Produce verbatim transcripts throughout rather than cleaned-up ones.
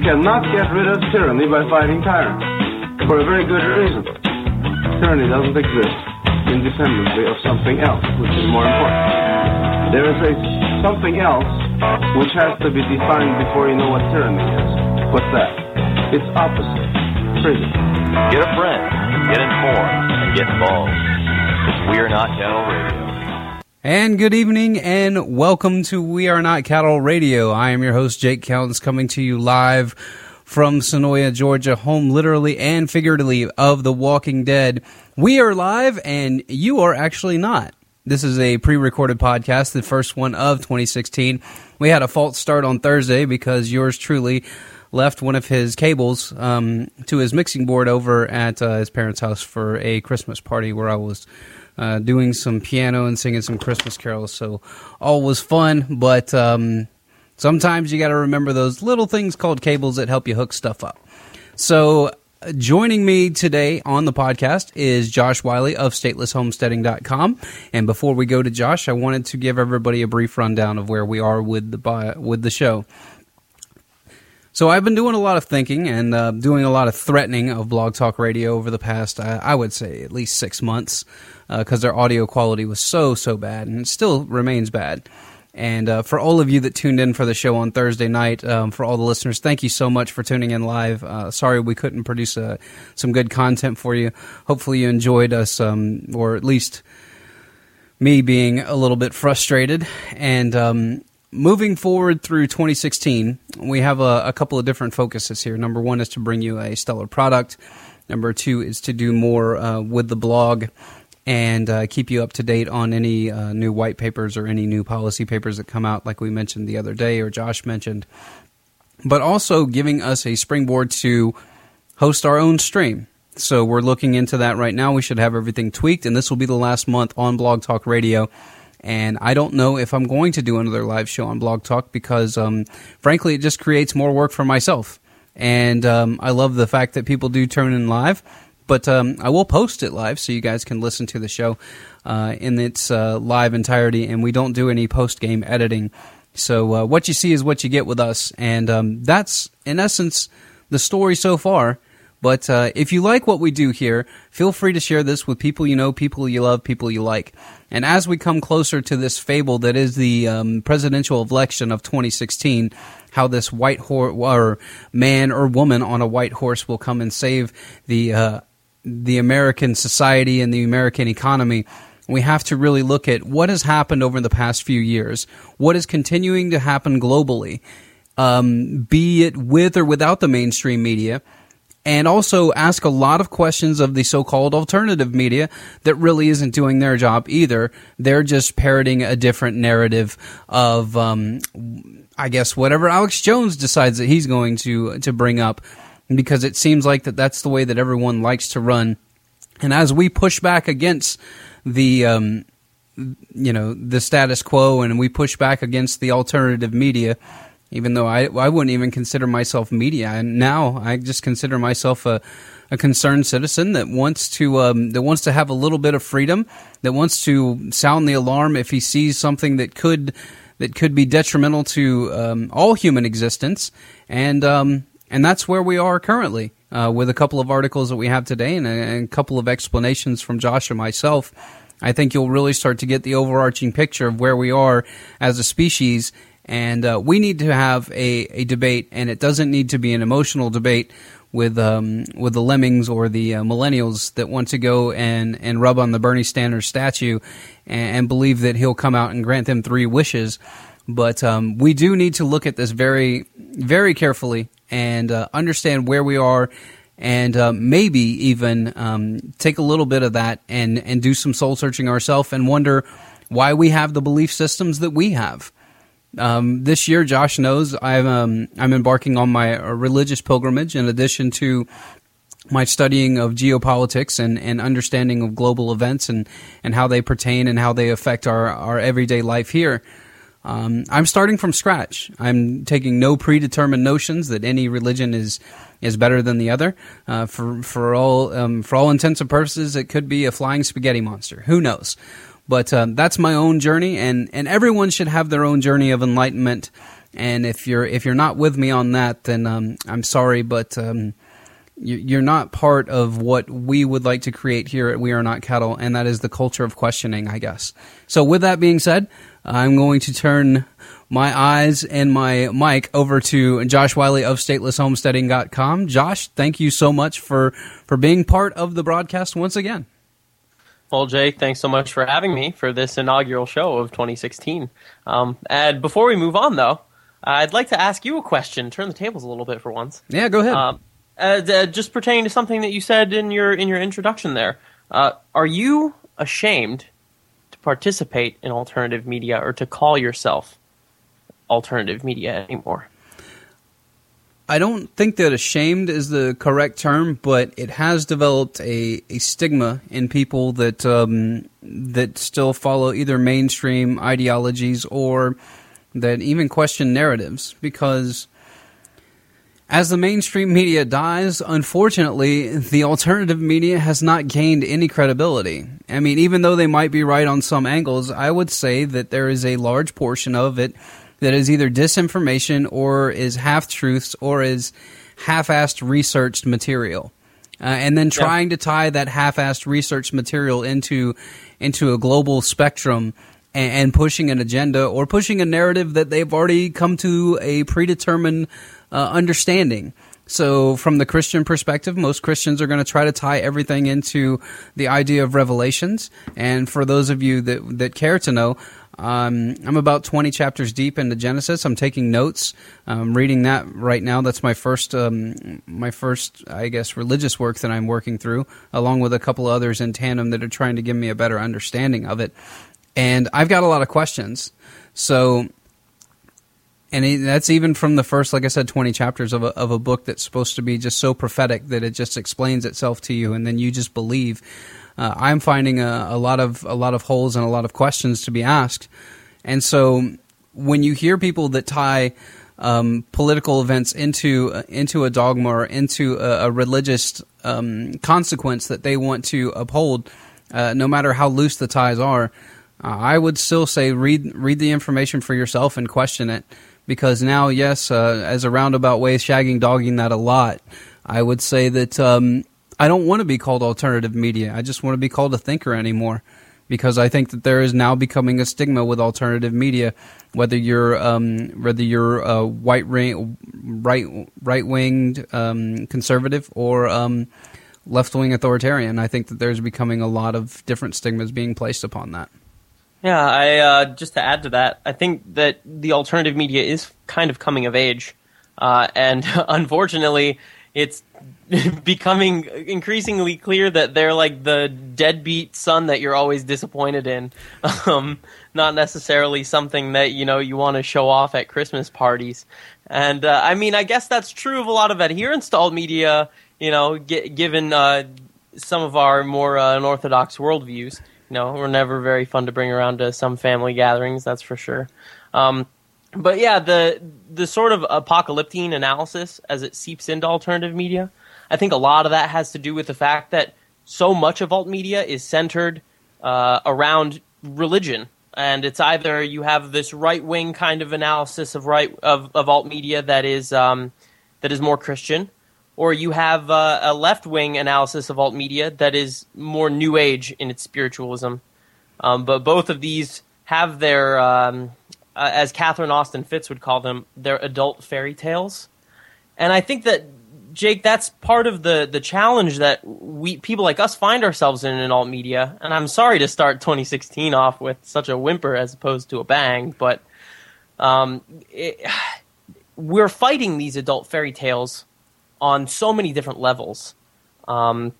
cannot get rid of tyranny by fighting tyrants, for a very good reason. Tyranny doesn't exist independently of something else, which is more important. There is a something else which has to be defined before you know what tyranny is. What's that? It's opposite. Prison. Get a friend, get informed, and get involved. We Are Not Cattle Radio. And good evening, and welcome to We Are Not Cattle Radio. I am your host, Jake Counts, coming to you live from Senoia, Georgia, home literally and figuratively of The Walking Dead. We are live, and you are actually not. This is a pre-recorded podcast, the first one of twenty sixteen. We had a false start on Thursday because yours truly left one of his cables um, to his mixing board over at uh, his parents' house for a Christmas party where I was uh, doing some piano and singing some Christmas carols. So all was fun, but um, sometimes you got to remember those little things called cables that help you hook stuff up. So joining me today on the podcast is Josh Wiley of stateless homesteading dot com. And before we go to Josh, I wanted to give everybody a brief rundown of where we are with the with the show. So I've been doing a lot of thinking and uh, doing a lot of threatening of Blog Talk Radio over the past, uh, I would say, at least six months, because uh, their audio quality was so, so bad, and it still remains bad. And uh, for all of you that tuned in for the show on Thursday night, um, for all the listeners, thank you so much for tuning in live. Uh, sorry we couldn't produce uh, some good content for you. Hopefully you enjoyed us, um, or at least me being a little bit frustrated. And um, moving forward through twenty sixteen, we have a, a couple of different focuses here. Number one is to bring you a stellar product. Number two is to do more uh, with the blog and uh, keep you up to date on any uh, new white papers or any new policy papers that come out, like we mentioned the other day or Josh mentioned. But also giving us a springboard to host our own stream. So we're looking into that right now. We should have everything tweaked, and this will be the last month on Blog Talk Radio. And I don't know if I'm going to do another live show on Blog Talk because, um, frankly, it just creates more work for myself. And um, I love the fact that people do turn in live, but um, I will post it live so you guys can listen to the show uh, in its uh, live entirety, and we don't do any post-game editing. So uh, what you see is what you get with us, and um, that's, in essence, the story so far. But uh, if you like what we do here, feel free to share this with people you know, people you love, people you like. And as we come closer to this fable that is the um, presidential election of twenty sixteen, how this white horse or man or woman on a white horse will come and save the uh, the American society and the American economy, we have to really look at what has happened over the past few years, what is continuing to happen globally, um, be it with or without the mainstream media, and also ask a lot of questions of the so-called alternative media that really isn't doing their job either. They're just parroting a different narrative of, um, I guess, whatever Alex Jones decides that he's going to to bring up, because it seems like that that's the way that everyone likes to run. And as we push back against the, um, you know, the status quo, and we push back against the alternative media, even though I I wouldn't even consider myself media, and now I just consider myself a, a concerned citizen that wants to um, that wants to have a little bit of freedom, that wants to sound the alarm if he sees something that could that could be detrimental to um, all human existence, and um, and that's where we are currently uh, with a couple of articles that we have today and a, and a couple of explanations from Josh and myself. I think you'll really start to get the overarching picture of where we are as a species. And uh, we need to have a, a debate, and it doesn't need to be an emotional debate with um, with the lemmings or the uh, millennials that want to go and, and rub on the Bernie Sanders statue and, and believe that he'll come out and grant them three wishes. But um, we do need to look at this very, very carefully and uh, understand where we are, and uh, maybe even um, take a little bit of that and, and do some soul-searching ourselves and wonder why we have the belief systems that we have. Um, this year, Josh knows I'm um, I'm embarking on my uh, religious pilgrimage in addition to my studying of geopolitics and, and understanding of global events and, and how they pertain and how they affect our, our everyday life here. Um, I'm starting from scratch. I'm taking no predetermined notions that any religion is is better than the other. Uh, for for all um, for all intents and purposes, it could be a flying spaghetti monster. Who knows? But um, that's my own journey, and, and everyone should have their own journey of enlightenment And if you're if you're not with me on that, then um, I'm sorry, but um, you, you're not part of what we would like to create here at We Are Not Cattle, and that is the culture of questioning, I guess. So with that being said, I'm going to turn my eyes and my mic over to Josh Wiley of stateless homesteading dot com. Josh, thank you so much for, for being part of the broadcast once again. Well, Jake, thanks so much for having me for this inaugural show of twenty sixteen. Um, and before we move on, though, I'd like to ask you a question. Turn the tables a little bit for once. Yeah, go ahead. Um, uh, uh, just pertaining to something that you said in your in your introduction there. Uh, are you ashamed to participate in alternative media or to call yourself alternative media anymore? I don't think that ashamed is the correct term, but it has developed a, a stigma in people that um, that still follow either mainstream ideologies or that even question narratives. Because as the mainstream media dies, unfortunately, the alternative media has not gained any credibility. I mean, even though they might be right on some angles, I would say that there is a large portion of it that is either disinformation or is half-truths or is half-assed researched material. Uh, and then trying yeah. to tie that half-assed research material into into a global spectrum and, and pushing an agenda or pushing a narrative that they've already come to a predetermined uh, understanding. So from the Christian perspective, most Christians are going to try to tie everything into the idea of revelations. And for those of you that, that care to know, Um, I'm about twenty chapters deep into Genesis. I'm taking notes. I'm reading that right now. That's my first, um, my first, I guess, religious work that I'm working through, along with a couple others in tandem that are trying to give me a better understanding of it. And I've got a lot of questions. So, and it, that's even from the first, like I said, twenty chapters of a, of a book that's supposed to be just so prophetic that it just explains itself to you, and then you just believe. Uh, I'm finding a, a lot of a lot of holes and a lot of questions to be asked, and so when you hear people that tie um, political events into uh, into a dogma or into a, a religious um, consequence that they want to uphold, uh, no matter how loose the ties are, uh, I would still say read read the information for yourself and question it, because now, yes, uh, as a roundabout way, shagging dogging that a lot, I would say that. Um, I don't want to be called alternative media. I just want to be called a thinker anymore, because I think that there is now becoming a stigma with alternative media, whether you're um, whether you're a white ring, right right winged um, conservative or um, left wing authoritarian. I think that there's becoming a lot of different stigmas being placed upon that. Yeah, I uh, just to add to that, I think that the alternative media is kind of coming of age, uh, and unfortunately, it's becoming increasingly clear that they're like the deadbeat son that you're always disappointed in. Um, not necessarily something that, you know, you want to show off at Christmas parties. And, uh, I mean, I guess that's true of a lot of adherents to alt media, you know, g- given uh, some of our more uh, unorthodox worldviews. You know, we're never very fun to bring around to some family gatherings, that's for sure. Um, but yeah, the the sort of apocalyptic analysis as it seeps into alternative media, I think a lot of that has to do with the fact that so much of alt media is centered uh, around religion, and it's either you have this right wing kind of analysis of right of, of alt media that is um, that is more Christian, or you have uh, a left wing analysis of alt media that is more New Age in its spiritualism. Um, but both of these have their um, uh, as Catherine Austin Fitts would call them, their adult fairy tales, and I think that. Jake, that's part of the, the challenge that we people like us find ourselves in in alt media. And I'm sorry to start twenty sixteen off with such a whimper as opposed to a bang, but um, it, we're fighting these adult fairy tales on so many different levels. Um,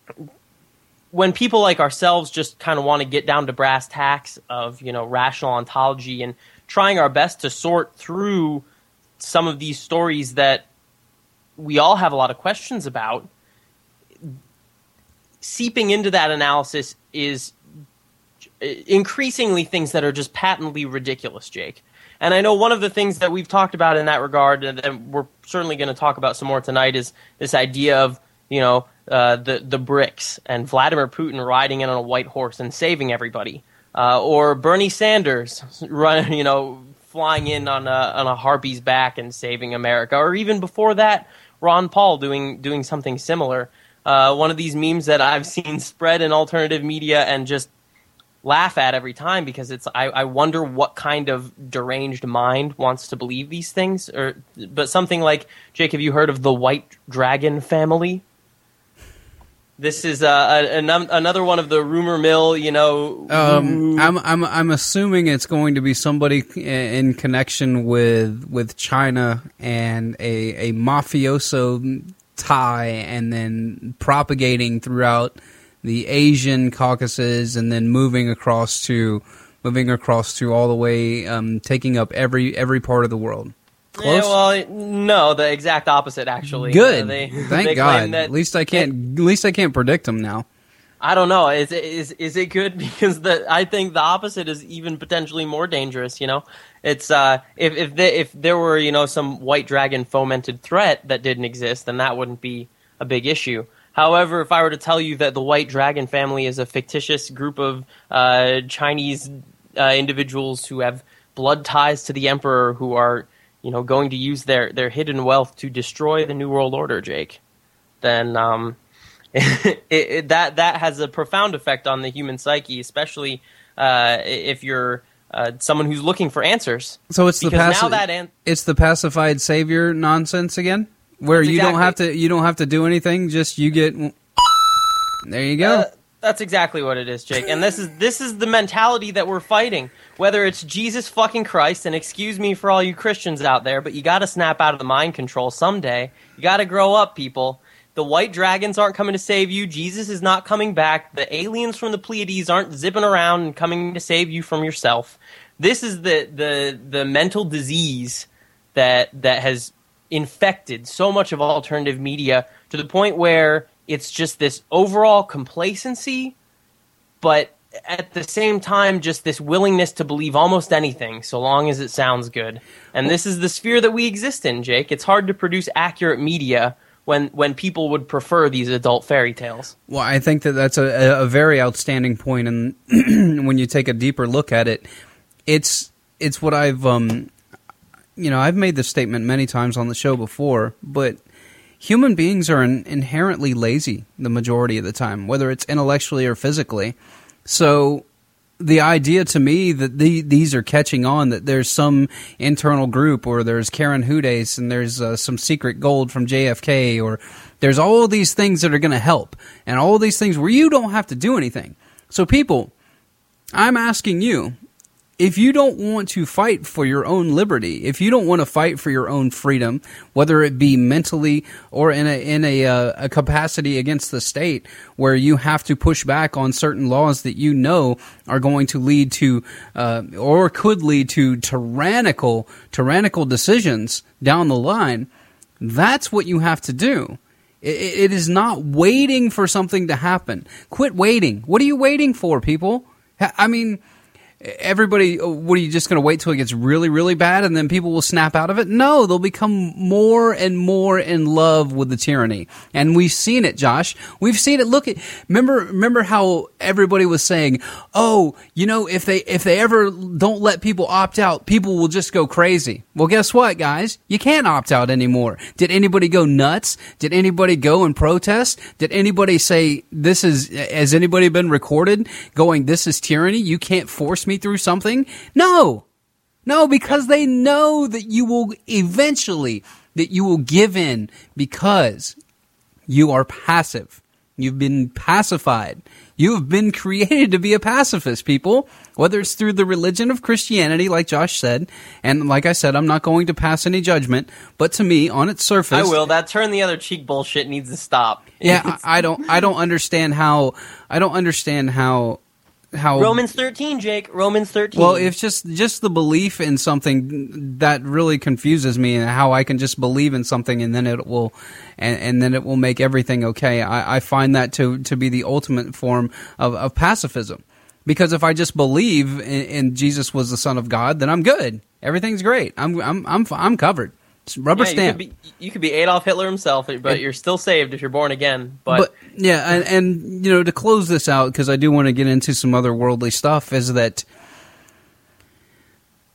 when people like ourselves just kind of want to get down to brass tacks of, you know, rational ontology and trying our best to sort through some of these stories that we all have a lot of questions about, seeping into that analysis is increasingly things that are just patently ridiculous, Jake. And I know one of the things that we've talked about in that regard, and that we're certainly going to talk about some more tonight, is this idea of, you know, uh, the, the BRICS and Vladimir Putin riding in on a white horse and saving everybody. Uh, or Bernie Sanders, run, you know, flying in on a on a harpy's back and saving America, or even before that, Ron Paul doing doing something similar. Uh, one of these memes that I've seen spread in alternative media and just laugh at every time, because it's I, I wonder what kind of deranged mind wants to believe these things. Or but something like, Jake, have you heard of the White Dragon family? This is uh, a, a, another one of the rumor mill, you know. Um, I'm I'm I'm assuming it's going to be somebody in connection with with China and a a mafioso tie, and then propagating throughout the Asian Caucasus, and then moving across to moving across to all the way, um, taking up every every part of the world. Close? Yeah, well, no, the exact opposite, actually. Good. Uh, they, Thank they God. that at least I can't. At least I can't predict them now. I don't know. Is it, is is it good? Because the I think the opposite is even potentially more dangerous. You know, it's uh, if if they, if there were, you know, some white dragon fomented threat that didn't exist, then that wouldn't be a big issue. However, if I were to tell you that the White Dragon family is a fictitious group of uh, Chinese uh, individuals who have blood ties to the emperor, who are, you know, going to use their, their hidden wealth to destroy the New World Order, Jake, then um, it, it, that that has a profound effect on the human psyche, especially uh, if you're uh, someone who's looking for answers. So it's the Because paci- now that an- it's the pacified savior nonsense again, where That's you exactly- don't have to you don't have to do anything, just you get. There you go. Uh, that's exactly what it is, Jake. And this is this is the mentality that we're fighting. Whether it's Jesus fucking Christ, and excuse me for all you Christians out there, but you got to snap out of the mind control someday. You got to grow up, people. The white dragons aren't coming to save you. Jesus is not coming back. The aliens from the Pleiades aren't zipping around and coming to save you from yourself. This is the the the mental disease that that has infected so much of alternative media, to the point where it's just this overall complacency, but at the same time, just this willingness to believe almost anything, so long as it sounds good. And this is the sphere that we exist in, Jake. It's hard to produce accurate media when when people would prefer these adult fairy tales. Well, I think that that's a, a very outstanding point, and when you take a deeper look at it, it's it's what I've um, you know, I've made this statement many times on the show before, but human beings are in, inherently lazy the majority of the time, whether it's intellectually or physically. So the idea to me that the, these are catching on, that there's some internal group, or there's Karen Hudes, and there's uh, some secret gold from J F K, or there's all of these things that are going to help, and all of these things where you don't have to do anything. So people, I'm asking you, if you don't want to fight for your own liberty, if you don't want to fight for your own freedom, whether it be mentally or in a in a, uh, a capacity against the state, where you have to push back on certain laws that you know are going to lead to uh, or could lead to tyrannical tyrannical decisions down the line, that's what you have to do. It, it is not waiting for something to happen. Quit waiting. What are you waiting for, people? I mean, everybody, what, are you just going to wait till it gets really, really bad and then people will snap out of it? No, they'll become more and more in love with the tyranny. And we've seen it, Josh. We've seen it. Look at, remember, remember how everybody was saying, oh, you know, if they, if they ever don't let people opt out, people will just go crazy. Well, guess what, guys? You can't opt out anymore. Did anybody go nuts? Did anybody go and protest? Did anybody say, this is, has anybody been recorded going, this is tyranny? You can't force me through something? No. No, because they know that you will eventually, that you will give in, because you are passive. You've been pacified. You have been created to be a pacifist, people, whether it's through the religion of Christianity, like Josh said. And like I said, I'm not going to pass any judgment, but to me, on its surface, I will. That turn the other cheek bullshit needs to stop. Yeah, I, I don't, I don't understand how, I don't understand how, how Romans thirteen, Jake. Romans thirteen. Well, it's just just the belief in something that really confuses me, and how I can just believe in something and then it will, and, and then it will make everything okay. I, I find that to to be the ultimate form of, of pacifism, because if I just believe in, in Jesus was the Son of God, then I'm good. Everything's great. I'm I'm I'm I'm covered. It's rubber yeah, stamp. You could, be, you could be Adolf Hitler himself, but you're still saved if you're born again. But, but yeah, and, and you know, to close this out, because I do want to get into some other worldly stuff, is that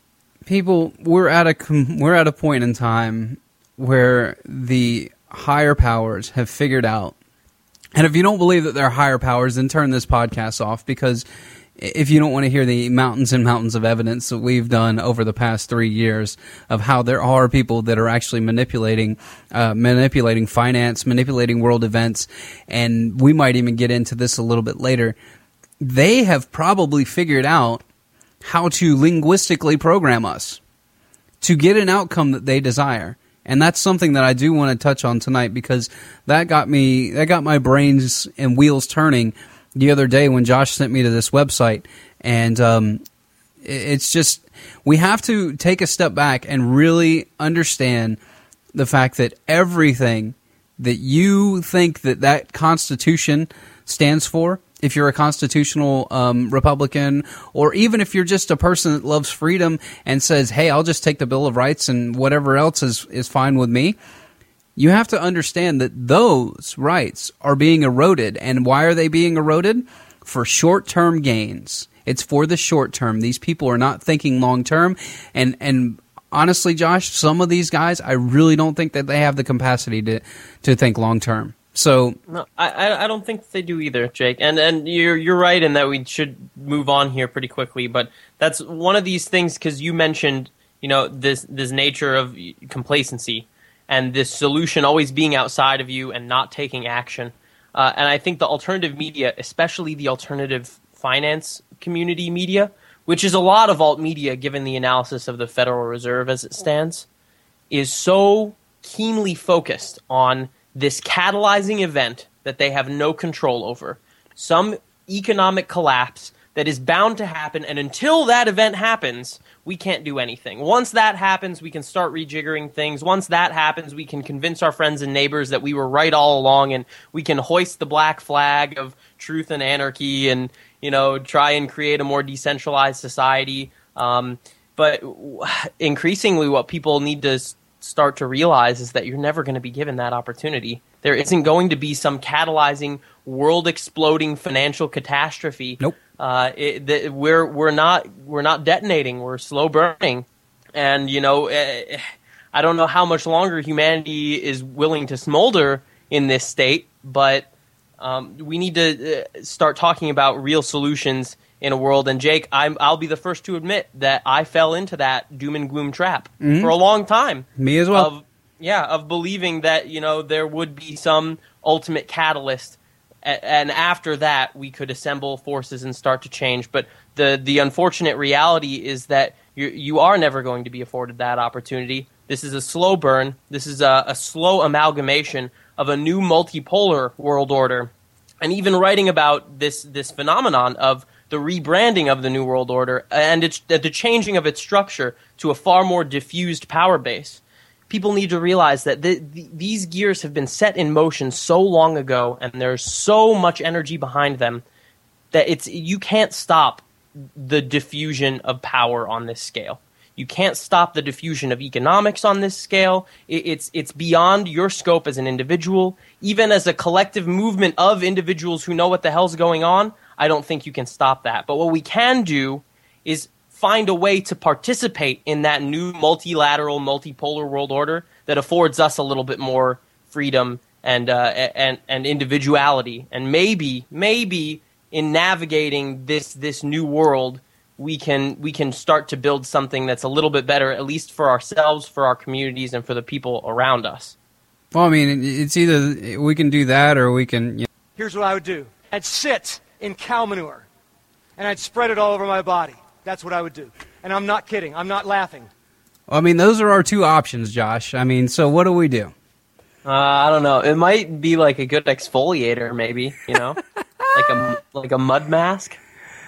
people, we're at a com- we're at a point in time where the higher powers have figured out. And if you don't believe that they're higher powers, then turn this podcast off, because if you don't want to hear the mountains and mountains of evidence that we've done over the past three years of how there are people that are actually manipulating, uh, manipulating finance, manipulating world events, and we might even get into this a little bit later, they have probably figured out how to linguistically program us to get an outcome that they desire. And that's something that I do want to touch on tonight, because that got me, that got my brains and wheels turning the other day when Josh sent me to this website. And um, it's just, we have to take a step back and really understand the fact that everything that you think that that Constitution stands for, if you're a constitutional um, Republican, or even if you're just a person that loves freedom and says, hey, I'll just take the Bill of Rights and whatever else is, is fine with me, you have to understand that those rights are being eroded. And why are they being eroded? For short-term gains. It's for the short term. These people are not thinking long-term. And, and honestly, Josh, some of these guys, I really don't think that they have the capacity to, to think long-term. So no, I I don't think they do either, Jake. And and you're you're right in that we should move on here pretty quickly. But that's one of these things, because you mentioned, you know, this this nature of complacency and this solution always being outside of you and not taking action. Uh, and I think the alternative media, especially the alternative finance community media, which is a lot of alt media given the analysis of the Federal Reserve as it stands, is so keenly focused on this catalyzing event that they have no control over, some economic collapse that is bound to happen, and until that event happens, we can't do anything. Once that happens, we can start rejiggering things. Once that happens, we can convince our friends and neighbors that we were right all along, and we can hoist the black flag of truth and anarchy and, you know, try and create a more decentralized society. Um, but increasingly what people need to start to realize is that you're never going to be given that opportunity. There isn't going to be some catalyzing, world-exploding financial catastrophe. Nope. Uh, it, the, we're we're not we're not detonating. We're slow burning, and you know, uh, I don't know how much longer humanity is willing to smolder in this state, but um, we need to uh, start talking about real solutions in a world. And Jake, I'm, I'll be the first to admit that I fell into that doom and gloom trap mm-hmm. for a long time. Me as well. Of, yeah, of believing that, you know, there would be some ultimate catalyst, a- and after that we could assemble forces and start to change. But the the unfortunate reality is that you you are never going to be afforded that opportunity. This is a slow burn. This is a, a slow amalgamation of a new multipolar world order. And even writing about this this phenomenon of the rebranding of the New World Order and its, the changing of its structure to a far more diffused power base, people need to realize that the, the, these gears have been set in motion so long ago, and there's so much energy behind them that it's you can't stop the diffusion of power on this scale. You can't stop the diffusion of economics on this scale. It, it's it's beyond your scope as an individual. Even as a collective movement of individuals who know what the hell's going on, I don't think you can stop that. But what we can do is find a way to participate in that new multilateral, multipolar world order that affords us a little bit more freedom and uh, and and individuality. And maybe, maybe in navigating this this new world, we can we can start to build something that's a little bit better, at least for ourselves, for our communities, and for the people around us. Well, I mean, it's either we can do that or we can... You know. Here's what I would do. I'd sit in cow manure, and I'd spread it all over my body. That's what I would do. And I'm not kidding. I'm not laughing. Well, I mean, those are our two options, Josh. I mean, so what do we do? Uh, I don't know. It might be like a good exfoliator, maybe, you know? like a like a mud mask.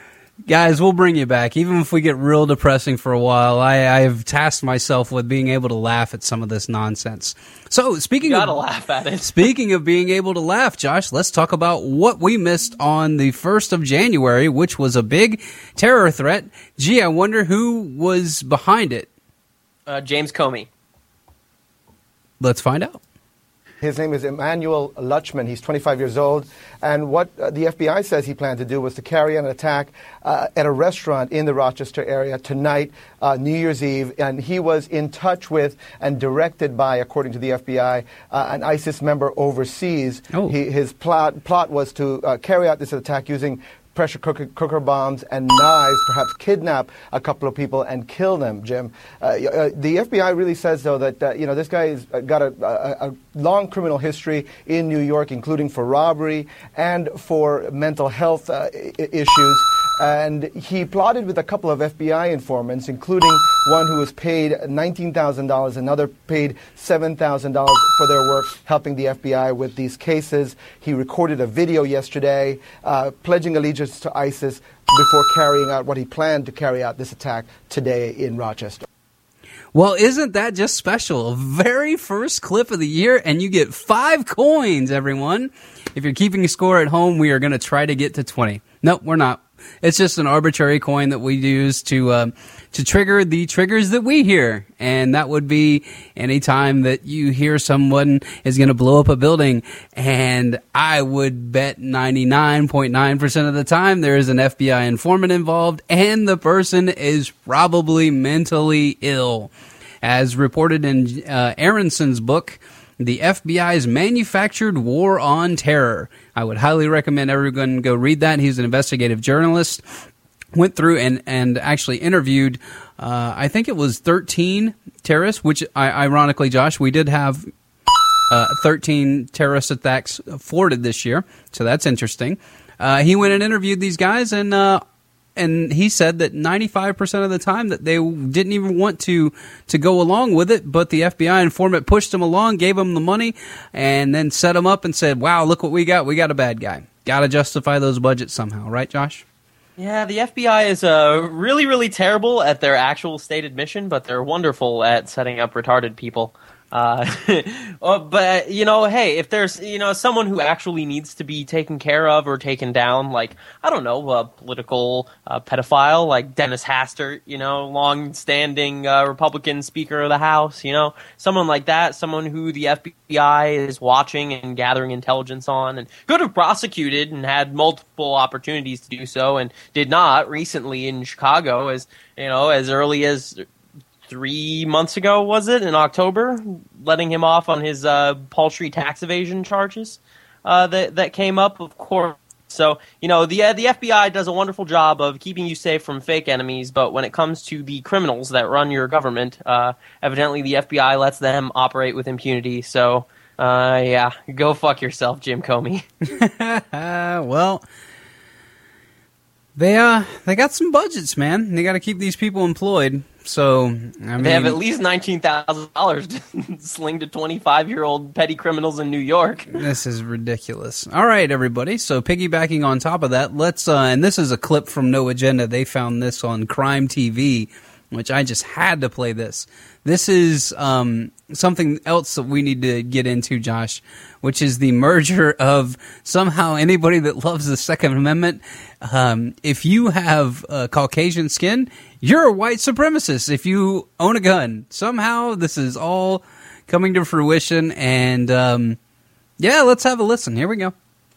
Guys, we'll bring you back. Even if we get real depressing for a while, I, I've tasked myself with being able to laugh at some of this nonsense. So, speaking you gotta of laugh at it. Speaking of being able to laugh, Josh, let's talk about what we missed on the first of January, which was a big terror threat. Gee, I wonder who was behind it. Uh, James Comey. Let's find out. His name is Emmanuel Lutchman. He's twenty-five years old. And what uh, the F B I says he planned to do was to carry out an attack uh, at a restaurant in the Rochester area tonight, uh, New Year's Eve. And he was in touch with and directed by, according to the F B I, uh, an ISIS member overseas. Oh. He, his plot, plot was to uh, carry out this attack using pressure cooker, cooker bombs and knives, perhaps kidnap a couple of people and kill them, Jim. Uh, uh, the F B I really says, though, that uh, you know this guy has got a, a, a long criminal history in New York, including for robbery and for mental health uh, I- issues. And he plotted with a couple of F B I informants, including one who was paid nineteen thousand dollars, another paid seven thousand dollars for their work helping the F B I with these cases. He recorded a video yesterday uh, pledging allegiance to ISIS before carrying out what he planned to carry out this attack today in Rochester. Well, isn't that just special? Very first clip of the year, and you get five coins, everyone. If you're keeping a score at home, we are going to try to get to twenty. Nope, we're not. It's just an arbitrary coin that we use to uh, to trigger the triggers that we hear. And that would be any time that you hear someone is going to blow up a building. And I would bet ninety-nine point nine percent of the time there is an F B I informant involved, and the person is probably mentally ill. As reported in uh, Aronson's book, The F B I's Manufactured War on Terror. I would highly recommend everyone go read that. He's an investigative journalist. Went through and, and actually interviewed, uh, I think it was thirteen terrorists, which I, ironically, Josh, we did have uh, thirteen terrorist attacks thwarted this year. So that's interesting. Uh, he went and interviewed these guys, and uh, and he said that ninety-five percent of the time that they didn't even want to to go along with it, but the F B I informant pushed them along, gave them the money, and then set them up and said, wow, look what we got. We got a bad guy. Got to justify those budgets somehow. Right, Josh? Yeah, the F B I is uh, really, really terrible at their actual stated mission, but they're wonderful at setting up retarded people. Uh, but, you know, hey, if there's, you know, someone who actually needs to be taken care of or taken down, like, I don't know, a political uh, pedophile like Dennis Hastert, you know, long-standing uh, Republican Speaker of the House, you know, someone like that, someone who the F B I is watching and gathering intelligence on and could have prosecuted and had multiple opportunities to do so and did not recently in Chicago as, you know, as early as three months ago, was it, in October, letting him off on his uh, paltry tax evasion charges uh, that that came up, of course. So, you know, the uh, the F B I does a wonderful job of keeping you safe from fake enemies, but when it comes to the criminals that run your government, uh, evidently the F B I lets them operate with impunity. So, uh, yeah, go fuck yourself, Jim Comey. Well, they uh they got some budgets, man. They got to keep these people employed. So, I mean, they have at least nineteen thousand dollars to sling to twenty-five-year-old petty criminals in New York. This is ridiculous. All right, everybody. So, piggybacking on top of that, let's, uh, and this is a clip from No Agenda. They found this on Crime T V, which I just had to play this. This is um, something else that we need to get into, Josh, which is the merger of somehow anybody that loves the Second Amendment. Um, if you have uh, Caucasian skin, you're a white supremacist if you own a gun. Somehow this is all coming to fruition. And um, yeah, let's have a listen. Here we go.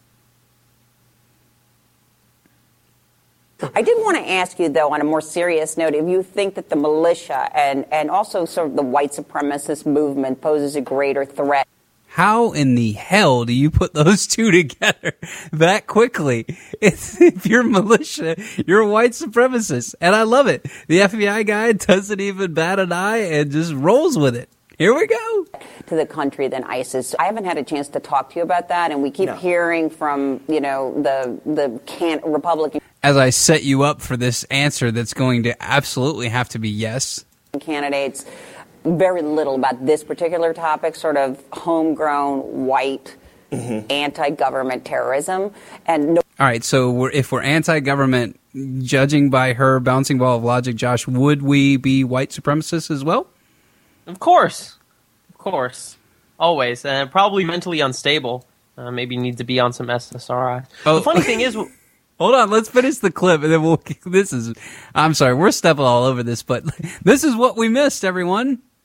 I did want to ask you, though, on a more serious note, if you think that the militia and, and also sort of the white supremacist movement poses a greater threat. How in the hell do you put those two together that quickly? It's, if you're militia, you're a white supremacist. And I love it. The F B I guy doesn't even bat an eye and just rolls with it. Here we go. To the country than ISIS. I haven't had a chance to talk to you about that, and we keep no. hearing from, you know, the the can Republican. As I set you up for this answer that's going to absolutely have to be yes. Candidates, very little about this particular topic, sort of homegrown, white, mm-hmm. anti-government terrorism. And no- All right, so we're, if we're anti-government, judging by her bouncing ball of logic, Josh, would we be white supremacists as well? Of course. Of course. Always. And probably mentally unstable. Uh, maybe need to be on some S S R I. Oh. The funny thing is... Hold on, let's finish the clip, and then we'll... This is... I'm sorry, we're stepping all over this, but this is what we missed, everyone.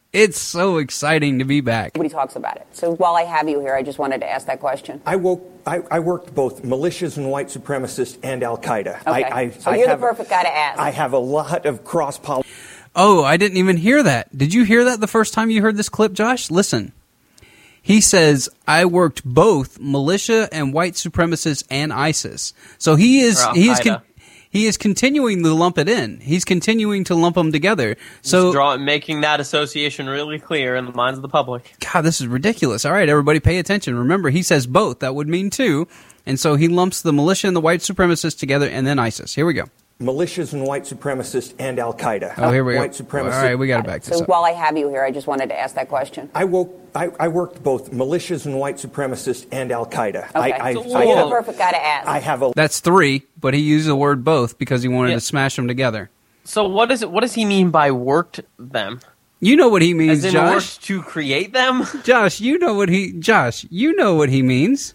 It's so exciting to be back. Nobody talks about it. So while I have you here, I just wanted to ask that question. I woke. I, I worked both militias and white supremacists and Al Qaeda. Okay. I, I, so I you're have, the perfect guy to ask. I have a lot of cross pollination. Oh, I didn't even hear that. Did you hear that the first time you heard this clip, Josh? Listen. He says, I worked both militia and white supremacists and ISIS. So he is he is con- he is continuing to lump it in. He's continuing to lump them together. So draw, making that association really clear in the minds of the public. God, this is ridiculous. All right, everybody pay attention. Remember, he says both. That would mean two. And so he lumps the militia and the white supremacists together and then ISIS. Here we go. Militias and white supremacists and Al Qaeda. Oh, here we go. White supremacists. All right, we got to back this so up. while I have you here, I just wanted to ask that question. I woke. I, I worked both militias and white supremacists and Al Qaeda. Okay. I, I, so I you're have, the perfect guy to ask. I have a. That's three, but he used the word both because he wanted Yeah. to smash them together. So what is it? What does he mean by worked them? You know what he means, As in Josh. worked to create them? Josh, you know what he. Josh, you know what he means.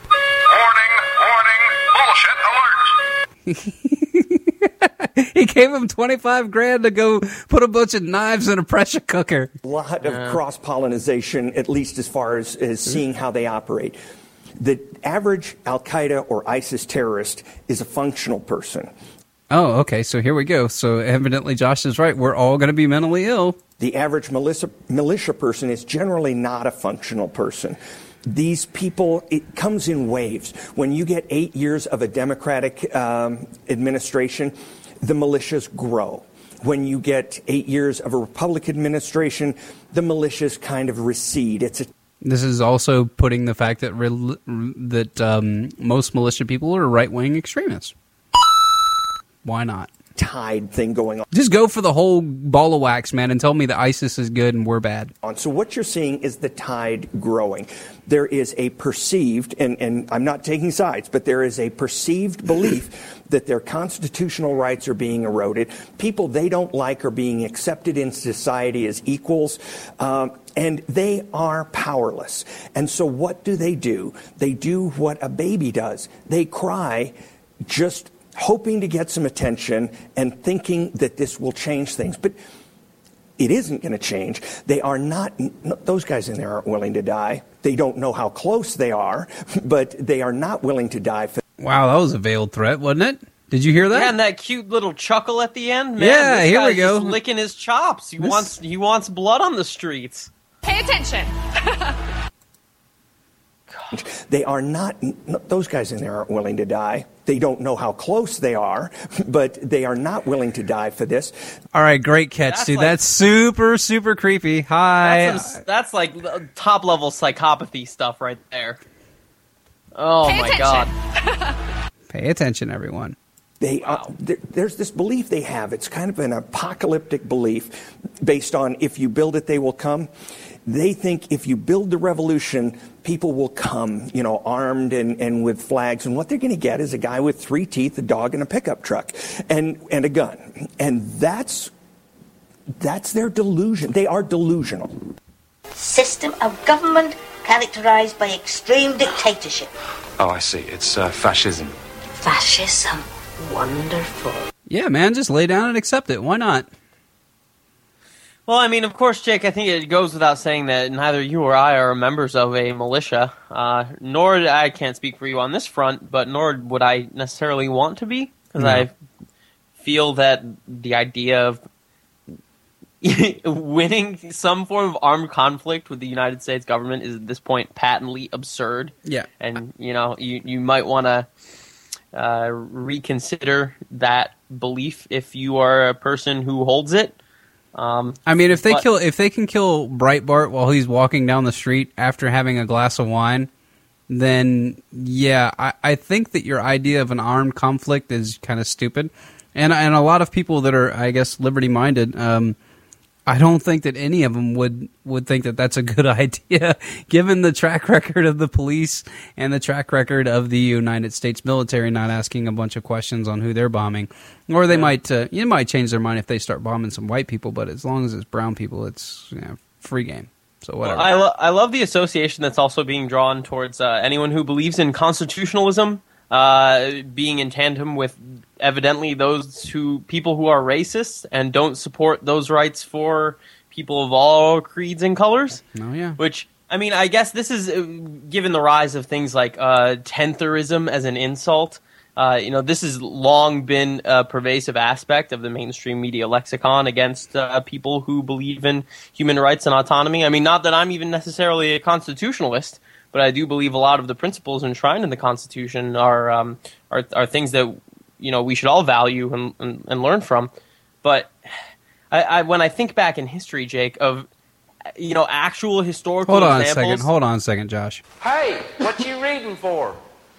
Warning, warning, bullshit alert. He gave him twenty-five grand to go put a bunch of knives in a pressure cooker. A lot of cross-pollination, at least as far as, as seeing how they operate. The average Al-Qaeda or ISIS terrorist is a functional person. Oh, okay, so here we go. So evidently Josh is right. We're all going to be mentally ill. The average militia, militia person is generally not a functional person. These people, it comes in waves. When you get eight years of a Democratic um, administration, the militias grow. When you get eight years of a Republican administration, the militias kind of recede. It's a This is also putting the fact that re- that um, most militia people are right-wing extremists. Why not? tide thing going on. Just go for the whole ball of wax, man, and tell me that ISIS is good and we're bad. So what you're seeing is the tide growing. There is a perceived, and, and I'm not taking sides, but there is a perceived belief that their constitutional rights are being eroded. People they don't like are being accepted in society as equals, um, and they are powerless. And so what do they do? They do what a baby does. They cry, just hoping to get some attention and thinking that this will change things. But it isn't going to change. They are not, those guys in there aren't willing to die. They don't know how close they are, but they are not willing to die. For Wow, that was a veiled threat, wasn't it? Did you hear that? Yeah, and that cute little chuckle at the end. Man, Yeah, this here we guy's go. just licking his chops. He This- wants he wants blood on the streets. Pay attention. They are not, those guys in there aren't willing to die. They don't know how close they are, but they are not willing to die for this. All right, great catch, That's dude. like- That's super, super creepy. Hi. That's, some, that's like top level psychopathy stuff right there. Oh Pay my attention. god. Pay attention, everyone. They uh, there, there's this belief they have. It's kind of an apocalyptic belief based on if you build it, they will come. They think if you build the revolution, people will come, you know, armed and, and with flags. And what they're going to get is a guy with three teeth, a dog, and a pickup truck, and and a gun. And that's that's their delusion. They are delusional. System of government characterized by extreme dictatorship. Oh, I see. It's uh, fascism. Fascism. Wonderful. Yeah, man, just lay down and accept it. Why not? Well, I mean, of course, Jake, I think it goes without saying that neither you or I are members of a militia, uh, nor, I can't speak for you on this front, but nor would I necessarily want to be, because No. I feel that the idea of winning some form of armed conflict with the United States government is at this point patently absurd. Yeah. And, you know, you, you might want to uh, reconsider that belief if you are a person who holds it. Um, I mean, if they but- kill, if they can kill Breitbart while he's walking down the street after having a glass of wine, then yeah, I, I think that your idea of an armed conflict is kind of stupid. And and a lot of people that are, I guess, liberty minded, um, I don't think that any of them would, would think that that's a good idea, given the track record of the police and the track record of the United States military not asking a bunch of questions on who they're bombing. Or they might, uh, you might change their mind if they start bombing some white people, but as long as it's brown people, it's you know, free game. So whatever. Well, I, lo- I love the association that's also being drawn towards uh, anyone who believes in constitutionalism uh, being in tandem with evidently those who people who are racist and don't support those rights for people of all creeds and colors. Oh, yeah. Which, I mean, I guess this is, uh, given the rise of things like uh, tentherism as an insult, uh, you know, this has long been a pervasive aspect of the mainstream media lexicon against uh, people who believe in human rights and autonomy. I mean, not that I'm even necessarily a constitutionalist, but I do believe a lot of the principles enshrined in the Constitution are um, are, are things that, you know, we should all value and, and, and learn from. But I, I, when I think back in history, Jake, of, you know, actual historical Hold on examples, a second. Hold on a second, Josh. Hey, what you reading for?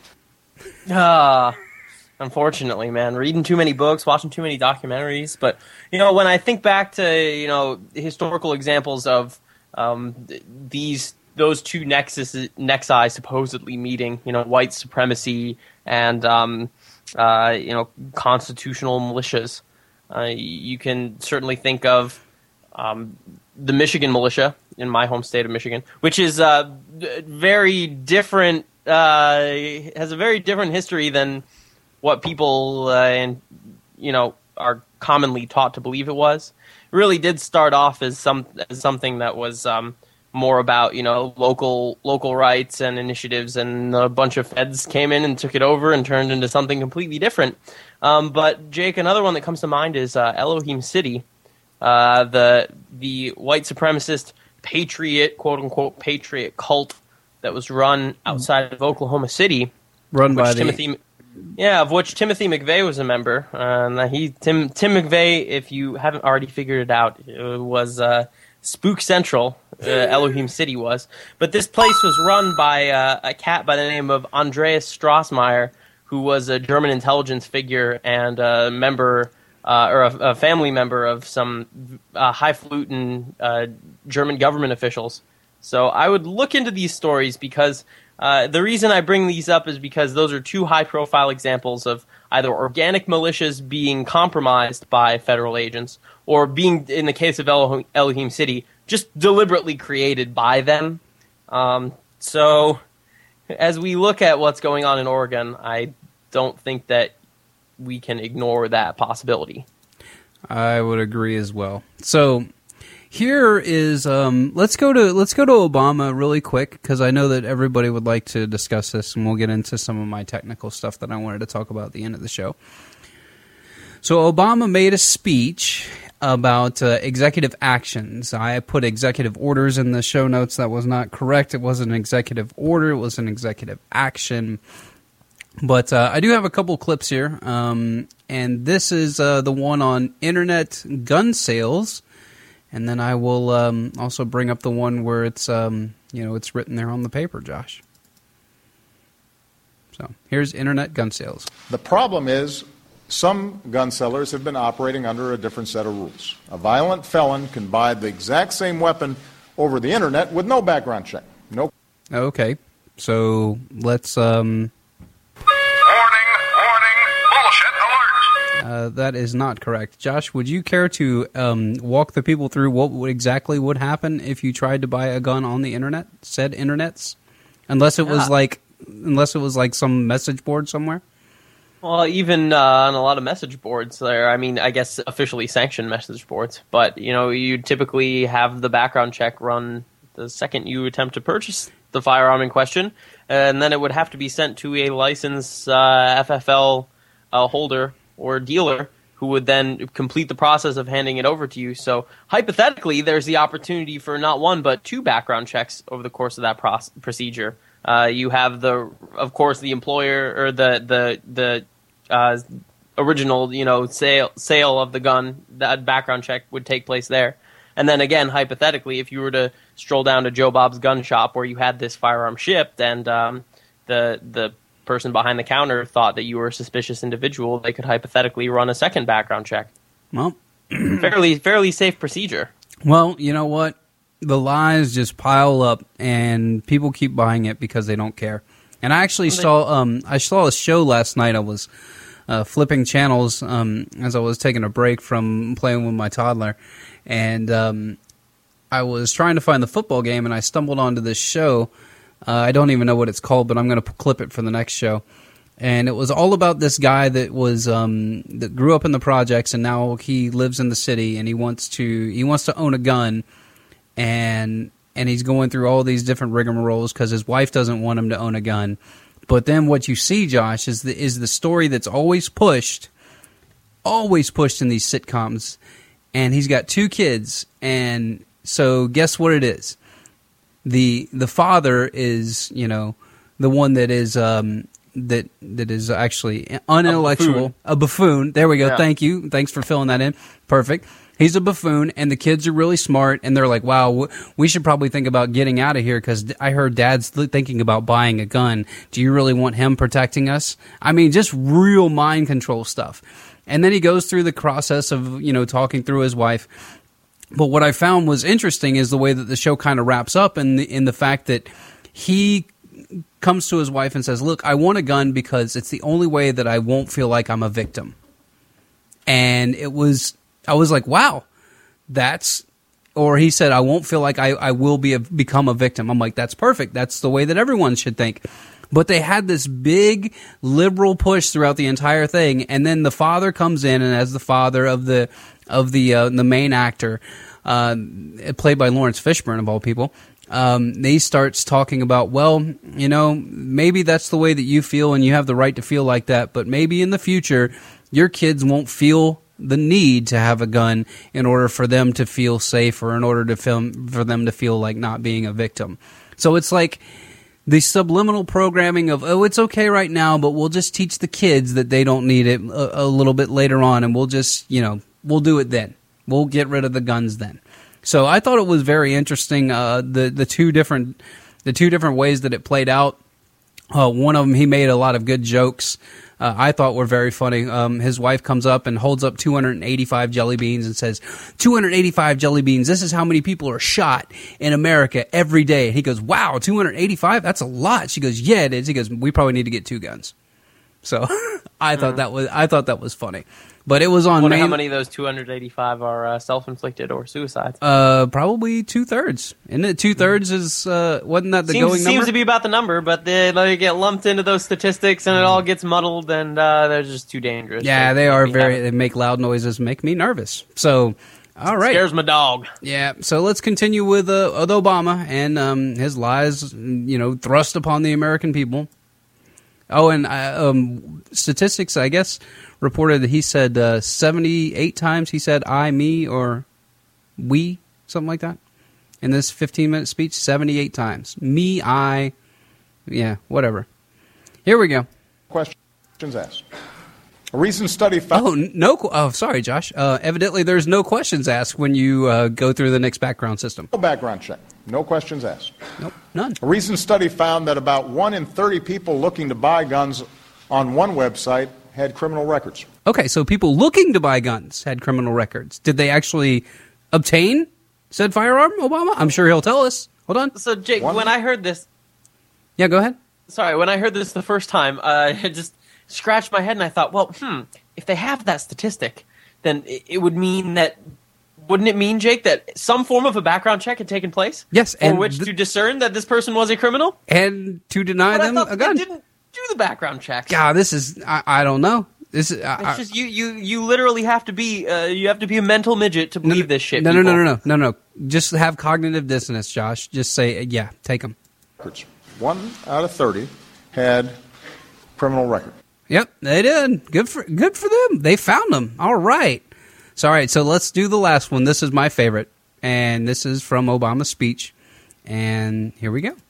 Uh, unfortunately, man, reading too many books, watching too many documentaries. But, you know, when I think back to, you know, historical examples of um, th- these those two nexus nexi supposedly meeting, you know, white supremacy and um, uh, you know, constitutional militias, uh, you can certainly think of um, the Michigan militia in my home state of Michigan, which is uh, very different. Uh, has a very different history than what people uh, and you know are commonly taught to believe it was. It really did start off as some as something that was um, more about, you know, local local rights and initiatives, and a bunch of feds came in and took it over and turned into something completely different. Um, but Jake, another one that comes to mind is uh, Elohim City, uh, the the white supremacist patriot, quote unquote patriot cult that was run outside of Oklahoma City, Run by Timothy, the... yeah, of which Timothy McVeigh was a member. Uh, and he Tim Tim McVeigh, if you haven't already figured it out, it was uh, Spook Central. Uh, Elohim City was, but this place was run by uh, a cat by the name of Andreas Strassmeyer, who was a German intelligence figure and a member uh, or a, a family member of some uh, highfalutin uh, German government officials. So I would look into these stories because uh, the reason I bring these up is because those are two high-profile examples of either organic militias being compromised by federal agents or being, in the case of Elohim, Elohim City, just deliberately created by them. Um, so as we look at what's going on in Oregon, I don't think that we can ignore that possibility. I would agree as well. So here is um, let's go to let's go to Obama really quick, because I know that everybody would like to discuss this, and we'll get into some of my technical stuff that I wanted to talk about at the end of the show. So Obama made a speech about uh, executive actions. I put executive orders in the show notes. That was not correct. It wasn't an executive order. It was an executive action. But uh, I do have a couple clips here, um, and this is uh, the one on internet gun sales, and then I will um, also bring up the one where it's um, you know it's written there on the paper, Josh. So here's internet gun sales. The problem is some gun sellers have been operating under a different set of rules. A violent felon can buy the exact same weapon over the internet with no background check. No. Okay, so let's. Um, Uh, that is not correct. Josh, would you care to um, walk the people through what would exactly would happen if you tried to buy a gun on the internet, said internets? Unless it was Yeah. like unless it was like some message board somewhere? Well, even uh, on a lot of message boards there, I mean, I guess officially sanctioned message boards, but, you know, you typically have the background check run the second you attempt to purchase the firearm in question, and then it would have to be sent to a licensed uh, F F L uh, holder or dealer who would then complete the process of handing it over to you. So hypothetically, there's the opportunity for not one but two background checks over the course of that proce- procedure. Uh, you have the, of course, the employer or the the the uh, original, you know, sale sale of the gun. That background check would take place there. And then again, hypothetically, if you were to stroll down to Joe Bob's gun shop where you had this firearm shipped, and um, the the person behind the counter thought that you were a suspicious individual, they could hypothetically run a second background check. Well, fairly fairly safe procedure. Well, you know what? The lies just pile up, and people keep buying it because they don't care. And I actually saw um, I saw a show last night. I was uh, flipping channels um, as I was taking a break from playing with my toddler, and um, I was trying to find the football game, and I stumbled onto this show. Uh, I don't even know what it's called, but I'm going to clip it for the next show. And it was all about this guy that was um, that grew up in the projects, and now he lives in the city, and he wants to he wants to own a gun, and and he's going through all these different rigmaroles because his wife doesn't want him to own a gun. But then what you see, Josh, is the is the story that's always pushed, always pushed in these sitcoms, and he's got two kids, and so guess what it is? The the father is, you know, the one that is um, that that is actually unintellectual, a buffoon. A buffoon. There we go. Yeah. Thank you. Thanks for filling that in. Perfect. He's a buffoon, and the kids are really smart, and they're like, wow, we should probably think about getting out of here because I heard Dad's thinking about buying a gun. Do you really want him protecting us? I mean, just real mind control stuff. And then he goes through the process of, you know, talking through his wife. But what I found was interesting is the way that the show kind of wraps up in the, in the fact that he comes to his wife and says, look, I want a gun because it's the only way that I won't feel like I'm a victim. And it was... I was like, wow, that's, or he said, I won't feel like I, I will be a, become a victim. I'm like, that's perfect. That's the way that everyone should think. But they had this big liberal push throughout the entire thing. And then the father comes in, and as the father of the, of the, uh, the main actor, uh, played by Lawrence Fishburne of all people, um, he starts talking about, well, you know, maybe that's the way that you feel and you have the right to feel like that. But maybe in the future, your kids won't feel the need to have a gun in order for them to feel safe or in order to film for them to feel like not being a victim. So it's like the subliminal programming of, oh, it's okay right now, but we'll just teach the kids that they don't need it a, a little bit later on, and we'll just, you know, we'll do it then. We'll get rid of the guns then. So I thought it was very interesting, uh, the the two different the two different ways that it played out. Uh, one of them, he made a lot of good jokes. Uh, I thought were very funny. Um, his wife comes up and holds up two hundred eighty-five jelly beans and says, two hundred eighty-five jelly beans, this is how many people are shot in America every day. And he goes, wow, two hundred eighty-five? That's a lot. She goes, yeah, it is. He goes, we probably need to get two guns. So I thought that was I thought that was funny. But it was on. I wonder main, how many of those two hundred eighty-five are uh, self-inflicted or suicides. Uh, probably two thirds. Isn't it two thirds? Is uh, wasn't that the seems, going number? Seems to be about the number, but they, they get lumped into those statistics, and it all gets muddled, and uh, they're just too dangerous. Yeah, they are very. They make loud noises, make me nervous. So, all right, scares my dog. Yeah. So let's continue with uh, with Obama and um, his lies. You know, thrust upon the American people. Oh, and uh, um, statistics, I guess, reported that he said uh, seventy-eight times he said I, me, or we, something like that. In this fifteen-minute speech, seventy-eight times. Me, I, yeah, whatever. Here we go. Questions asked. A recent study found... Oh, no, oh, sorry, Josh. Uh, evidently, there's no questions asked when you uh, go through the next background system. No background check. No questions asked. Nope, none. A recent study found that about one in thirty people looking to buy guns on one website had criminal records. Okay, so people looking to buy guns had criminal records. Did they actually obtain said firearm, Obama? I'm sure he'll tell us. Hold on. So, Jake, One. when I heard this... Yeah, go ahead. Sorry, when I heard this the first time, uh, I just scratched my head and I thought, well, hmm, if they have that statistic, then it, it would mean that... Wouldn't it mean, Jake, that some form of a background check had taken place? Yes, for and which th- to discern that this person was a criminal? And to deny but them I thought a gun. They didn't do the background checks. God, this is, I, I don't know. This is, I, It's just you, you, you literally have to be uh, you have to be a mental midget to believe no, this shit. No, no, people. no, no, no, no, no. Just have cognitive dissonance, Josh. Just say, yeah, take them. One out of thirty had criminal record. Yep, they did. Good for good for them. They found them. All right. So, all right, so let's do the last one. This is my favorite, and this is from Obama's speech. And here we go.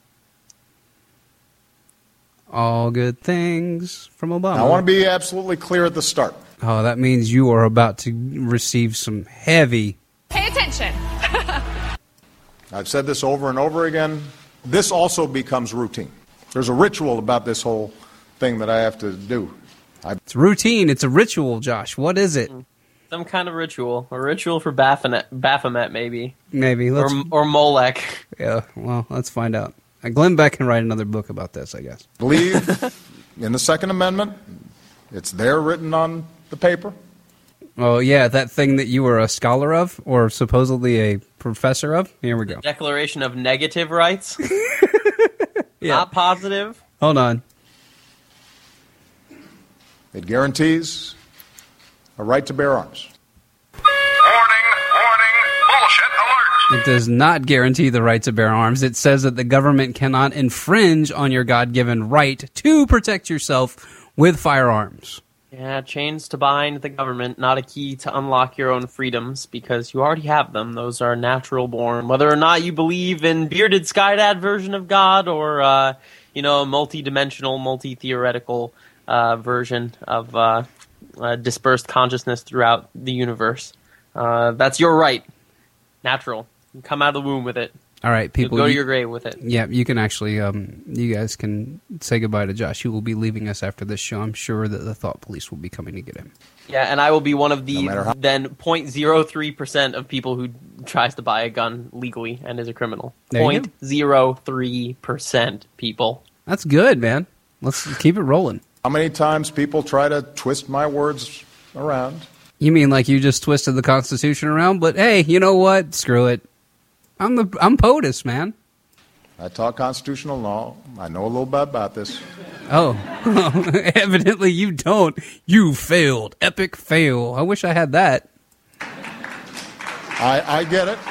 All good things from Obama. Now, I want to be absolutely clear at the start. Oh, that means you are about to receive some heavy... Pay attention. I've said this over and over again. This also becomes routine. There's a ritual about this whole thing that I have to do. I... It's routine. It's a ritual, Josh. What is it? Some kind of ritual. A ritual for Baphomet, Baphomet maybe. Maybe. Let's... Or, or Molech. Yeah, well, let's find out. Glenn Beck can write another book about this, I guess. Believe in the Second Amendment. It's there written on the paper. Oh, yeah, that thing that you were a scholar of, or supposedly a professor of? Here we go. Declaration of negative rights. Yeah. Not positive. Hold on. It guarantees a right to bear arms. It does not guarantee the right to bear arms. It says that the government cannot infringe on your God-given right to protect yourself with firearms. Yeah, chains to bind the government, not a key to unlock your own freedoms, because you already have them. Those are natural born. Whether or not you believe in bearded Skydad version of God or, uh, you know, a multi-dimensional, multi-theoretical uh, version of uh, uh, dispersed consciousness throughout the universe. Uh, that's your right. Natural. You come out of the womb with it. All right, people. You'll go to you, your grave with it. Yeah, you can actually, um, you guys can say goodbye to Josh. He will be leaving us after this show. I'm sure that the Thought Police will be coming to get him. Yeah, and I will be one of the No how- then zero point zero three percent of people who tries to buy a gun legally and is a criminal. There you zero point zero three percent people. That's good, man. Let's keep it rolling. How many times people try to twist my words around? You mean like you just twisted the Constitution around? But hey, you know what? Screw it. I'm the I'm POTUS, man. I taught constitutional law. I know a little bit about this. Oh, evidently you don't. You failed. Epic fail. I wish I had that. I, I get it.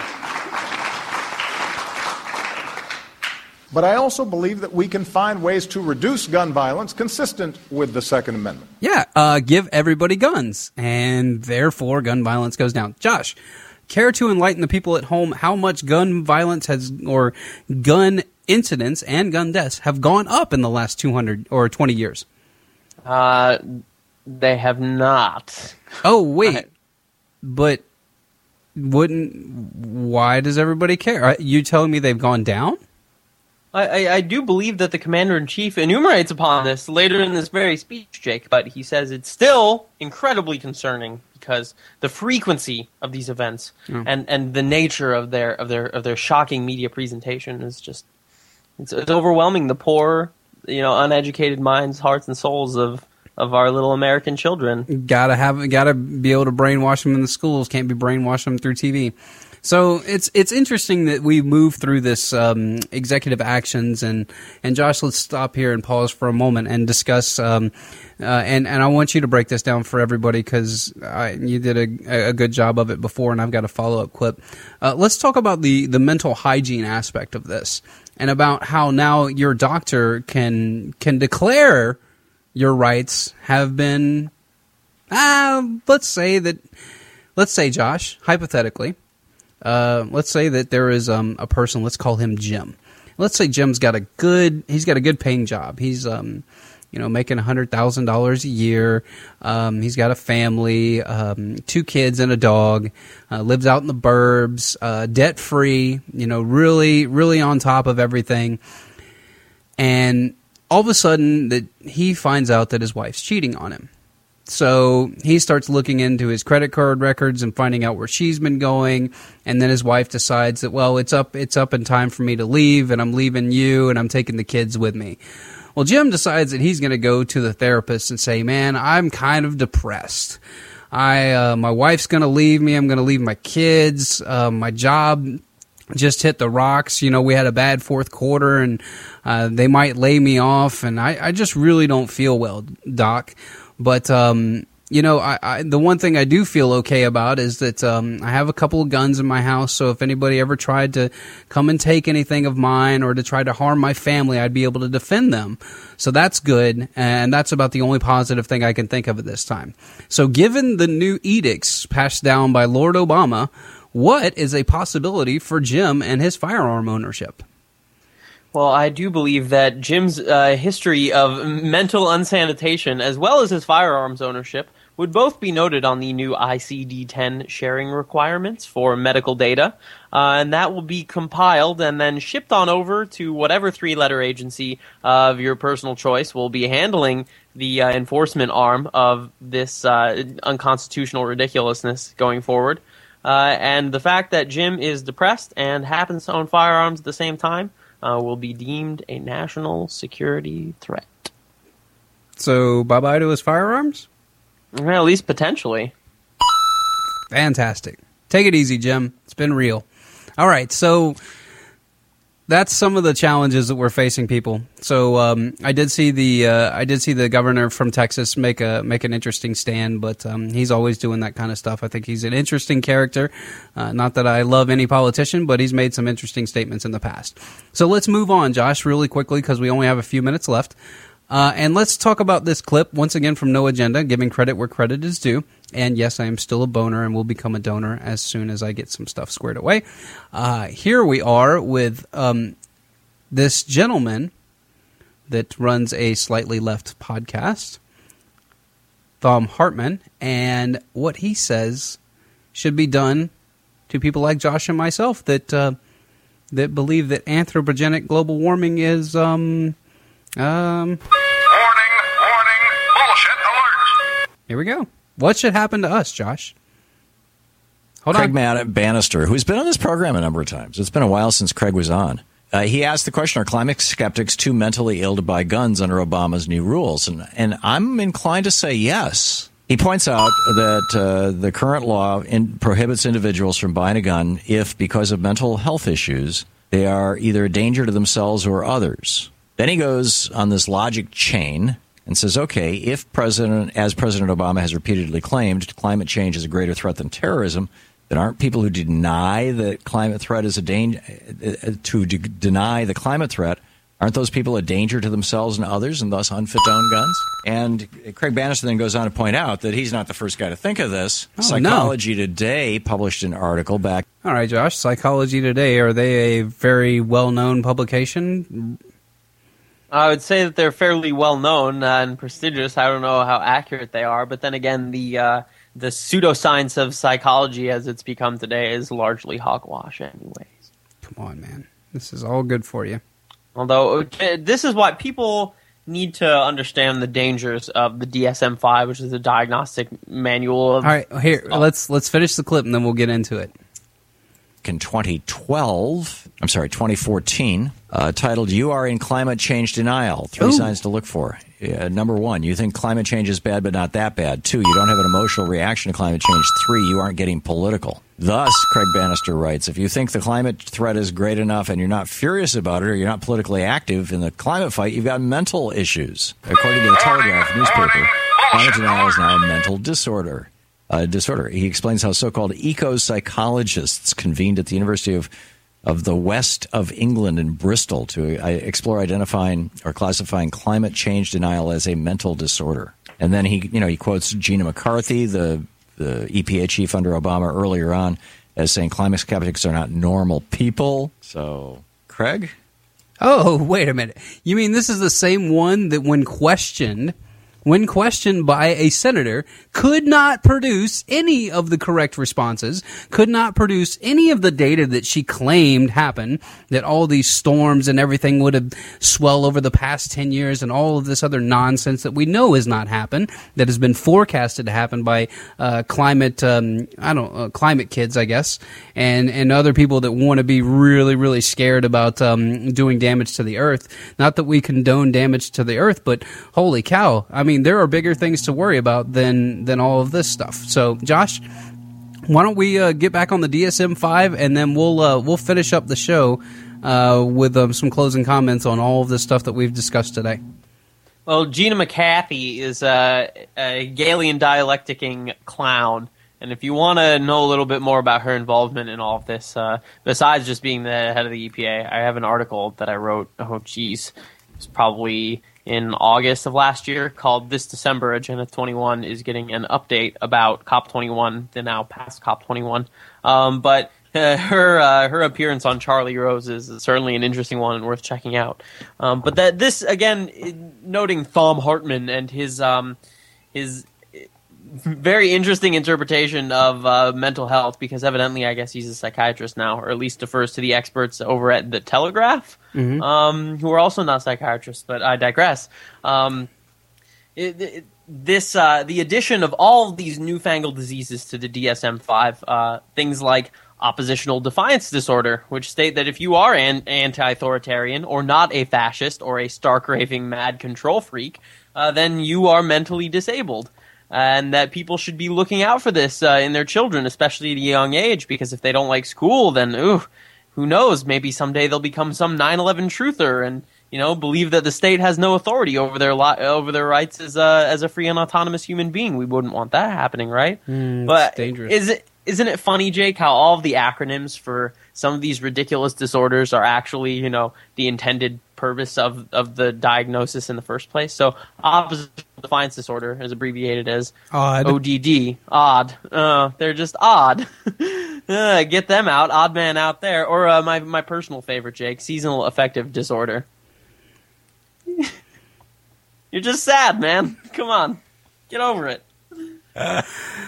But I also believe that we can find ways to reduce gun violence consistent with the Second Amendment. Yeah, uh, give everybody guns, and therefore gun violence goes down. Josh, care to enlighten the people at home how much gun violence has, or gun incidents and gun deaths have gone up in the last two hundred or twenty years? Uh, they have not. Oh, wait. I, but wouldn't, why does everybody care? Are you telling me they've gone down? I, I do believe that the Commander-in-Chief enumerates upon this later in this very speech, Jake, but he says it's still incredibly concerning because the frequency of these events oh. and, and the nature of their of their of their shocking media presentation is just it's, it's overwhelming the poor, you know, uneducated minds, hearts, and souls of of our little American children. Gotta have gotta be able to brainwash them in the schools. Can't be brainwashing them through T V. So it's it's interesting that we move through this um, executive actions, and, and Josh, let's stop here and pause for a moment and discuss. Um, uh, and and I want you to break this down for everybody because you did a, a good job of it before, and I've got a follow up clip. Uh, let's talk about the the mental hygiene aspect of this, and about how now your doctor can can declare your rights have been. Uh, let's say that. Let's say, Josh, hypothetically. Uh, let's say that there is um, a person. Let's call him Jim. Let's say Jim's got a good. He's got a good paying job. He's um, you know, making a hundred thousand dollars a year. Um, he's got a family, um, two kids and a dog. Uh, lives out in the burbs, uh, debt free. You know, really, really on top of everything. And all of a sudden, that he finds out that his wife's cheating on him. So he starts looking into his credit card records and finding out where she's been going, and then his wife decides that, well, it's up it's up in time for me to leave, and I'm leaving you, and I'm taking the kids with me. Well, Jim decides that he's going to go to the therapist and say, man, I'm kind of depressed. I uh, my wife's going to leave me. I'm going to leave my kids. Uh, my job just hit the rocks. You know, we had a bad fourth quarter, and uh, they might lay me off, and I, I just really don't feel well, Doc. But, um, you know, I, I, the one thing I do feel okay about is that um, I have a couple of guns in my house, so if anybody ever tried to come and take anything of mine or to try to harm my family, I'd be able to defend them. So that's good, and that's about the only positive thing I can think of at this time. So given the new edicts passed down by Lord Obama, what is a possibility for Jim and his firearm ownership? Well, I do believe that Jim's uh, history of mental unsanitation, as well as his firearms ownership, would both be noted on the new I C D ten sharing requirements for medical data, uh, and that will be compiled and then shipped on over to whatever three-letter agency of your personal choice will be handling the uh, enforcement arm of this uh, unconstitutional ridiculousness going forward. Uh, and the fact that Jim is depressed and happens to own firearms at the same time Uh, will be deemed a national security threat. So, bye-bye to his firearms? Well, at least potentially. Fantastic. Take it easy, Jim. It's been real. All right, so that's some of the challenges that we're facing, people. So um, I did see the uh, I did see the governor from Texas make a make an interesting stand, but um, he's always doing that kind of stuff. I think he's an interesting character. Uh, not that I love any politician, but he's made some interesting statements in the past. So let's move on, Josh, really quickly because we only have a few minutes left. Uh, and let's talk about this clip, once again from No Agenda, giving credit where credit is due. And yes, I am still a boner and will become a donor as soon as I get some stuff squared away. Uh, here we are with um, this gentleman that runs a Slightly Left podcast, Thom Hartmann, and what he says should be done to people like Josh and myself that uh, that believe that anthropogenic global warming is... Um, Um, warning, warning, bullshit alert. Here we go. What should happen to us, Josh? Hold Craig on. Man- Bannister, who's been on this program a number of times. It's been a while since Craig was on. Uh, he asked the question, are climate skeptics too mentally ill to buy guns under Obama's new rules? And, and I'm inclined to say yes. He points out that uh, the current law in, prohibits individuals from buying a gun if, because of mental health issues, they are either a danger to themselves or others. Then he goes on this logic chain and says, okay, if President, as President Obama has repeatedly claimed, climate change is a greater threat than terrorism, then aren't people who deny that climate threat is a danger, to de- deny the climate threat, aren't those people a danger to themselves and others and thus unfit to own guns? And Craig Bannister then goes on to point out that he's not the first guy to think of this. Oh, Psychology no. Today published an article back. All right, Josh. Psychology Today, are they a very well-known publication? I would say that they're fairly well known and prestigious. I don't know how accurate they are, but then again, the uh, the pseudoscience of psychology, as it's become today, is largely hogwash, anyways. Come on, man, this is all good for you. Although this is why people need to understand the dangers of the D S M five, which is the diagnostic manual. Of all right, here stuff. let's let's finish the clip and then we'll get into it. In twenty twelve, I'm sorry, twenty fourteen, uh, titled "You Are in Climate Change Denial." Three Ooh. signs to look for. Uh, number one, you think climate change is bad, but not that bad. Two, you don't have an emotional reaction to climate change. Three, you aren't getting political. Thus, Craig Bannister writes, if you think the climate threat is great enough and you're not furious about it or you're not politically active in the climate fight, you've got mental issues. According to the Telegraph newspaper, climate denial is now a mental disorder. Uh, disorder. He explains how so-called eco-psychologists convened at the University of of the West of England in Bristol to uh, explore identifying or classifying climate change denial as a mental disorder. And then he, you know, he quotes Gina McCarthy, the the E P A chief under Obama earlier on, as saying climate skeptics are not normal people. So, Craig? Oh, wait a minute. You mean this is the same one that when questioned when questioned by a senator, could not produce any of the correct responses, could not produce any of the data that she claimed happened, that all these storms and everything would have swelled over the past ten years and all of this other nonsense that we know has not happened, that has been forecasted to happen by uh, climate, um, I don't uh, climate kids, I guess, and, and other people that want to be really, really scared about um, doing damage to the earth. Not that we condone damage to the earth, but holy cow, I mean, there are bigger things to worry about than than all of this stuff. So, Josh, why don't we uh, get back on the D S M five, and then we'll uh, we'll finish up the show uh, with um, some closing comments on all of this stuff that we've discussed today. Well, Gina McCarthy is a, a Galilean dialecticing clown, and if you want to know a little bit more about her involvement in all of this, uh, besides just being the head of the E P A, I have an article that I wrote. Oh, geez, it's probably in August of last year, called This December, Agenda twenty-one is getting an update about COP twenty-one, the now past COP twenty-one. Um, but uh, her uh, her appearance on Charlie Rose is certainly an interesting one and worth checking out. Um, but that this, again, noting Thom Hartmann and his um, his very interesting interpretation of uh, mental health, because evidently I guess he's a psychiatrist now, or at least defers to the experts over at the Telegraph, mm-hmm. um, who are also not psychiatrists, but I digress. Um, it, it, this uh, the addition of all of these newfangled diseases to the D S M five, uh, things like oppositional defiance disorder, which state that if you are an anti-authoritarian or not a fascist or a stark raving mad control freak, uh, then you are mentally disabled. And that people should be looking out for this uh, in their children, especially at a young age, because if they don't like school, then ooh, who knows? Maybe someday they'll become some nine eleven truther and, you know, believe that the state has no authority over their li- over their rights as a as a free and autonomous human being. We wouldn't want that happening, right? Mm, but it's dangerous. is it isn't it funny, Jake, how all of the acronyms for some of these ridiculous disorders are actually, you know, the intended purpose of, of the diagnosis in the first place? So oppositional defiance disorder is abbreviated as Odd. O D D. Odd. Uh, they're just odd. uh, get them out. Odd man out there. Or uh, my my personal favorite, Jake, seasonal affective disorder. You're just sad, man. Come on. Get over it. Oh,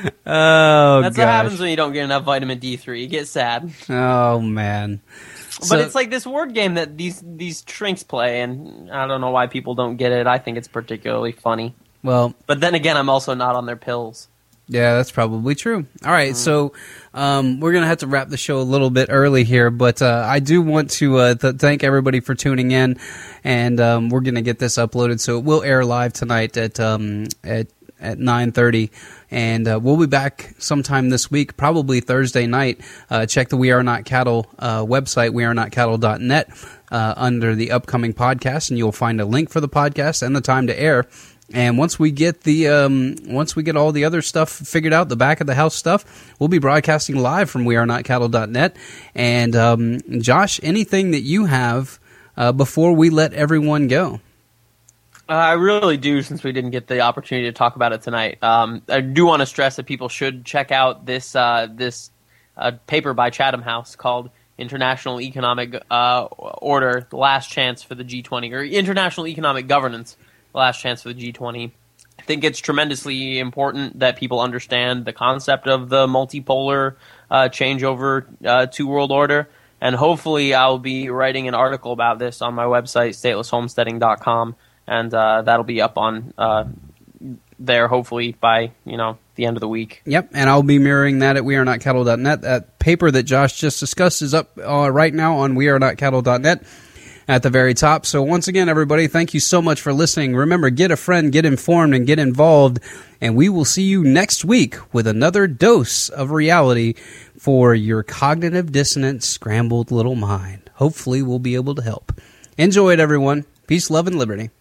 That's gosh. what happens when you don't get enough vitamin D three. You get sad. Oh, man. But So- it's like this word game that these these shrinks play, and I don't know why people don't get it. I think it's particularly funny. Well, But then again, I'm also not on their pills. yeah, that's probably true. All right, so um, we're going to have to wrap the show a little bit early here, but uh, I do want to uh, th- thank everybody for tuning in, and um, we're going to get this uploaded, so it will air live tonight at um, at at nine thirty, and uh, we'll be back sometime this week, probably Thursday night. Uh, check the We Are Not Cattle uh, website, we are not cattle dot net, uh, under the upcoming podcast, and you'll find a link for the podcast and the time to air. And once we get the um, once we get all the other stuff figured out, the back of the house stuff, we'll be broadcasting live from we are not cattle dot net. And um, Josh, anything that you have uh, before we let everyone go? Uh, I really do, since we didn't get the opportunity to talk about it tonight. Um, I do want to stress that people should check out this uh, this uh, paper by Chatham House called International Economic uh, Order, The Last Chance for the G twenty, or International Economic Governance, The Last Chance for the G twenty. I think it's tremendously important that people understand the concept of the multipolar uh, changeover uh, to world order, and hopefully I'll be writing an article about this on my website, stateless homesteading dot com. And uh, that'll be up on uh, there, hopefully, by, you know, the end of the week. Yep, and I'll be mirroring that at we are not cattle dot net. That paper that Josh just discussed is up uh, right now on we are not cattle dot net at the very top. So once again, everybody, thank you so much for listening. Remember, get a friend, get informed, and get involved. And we will see you next week with another dose of reality for your cognitive dissonance scrambled little mind. Hopefully, we'll be able to help. Enjoy it, everyone. Peace, love, and liberty.